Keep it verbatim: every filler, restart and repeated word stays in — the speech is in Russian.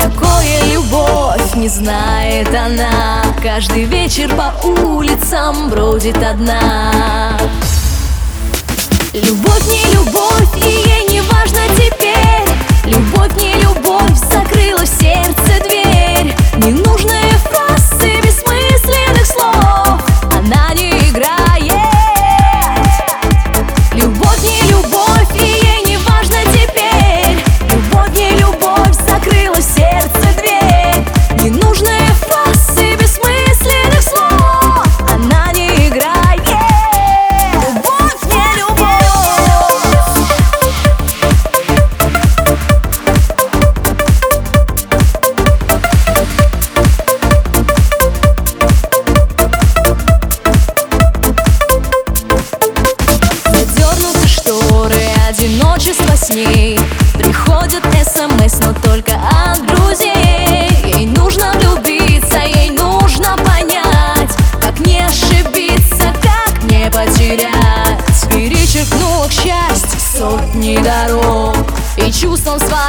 такое любовь, не знает она. Каждый вечер по улицам бродит одна. Любовь не любовь, и ей не важно теперь. Любовь не любовь, закрыла в сердце дверь. Ненужные фразы, бессмысленных слов она не играет. Любовь не любовь, и ей не важно теперь. Любовь не любовь, закрыла в сердце дверь. Ненужные фразы, бессмысленных слов она не играет. Любовь не любовь. Задернуты шторы, одиночество с ней. Приходят смс, но только от друзей. Ей нужно влюбиться, ей нужно понять, как не ошибиться, как не потерять. Перечеркнула к счастью сотни дорог, и чувством своим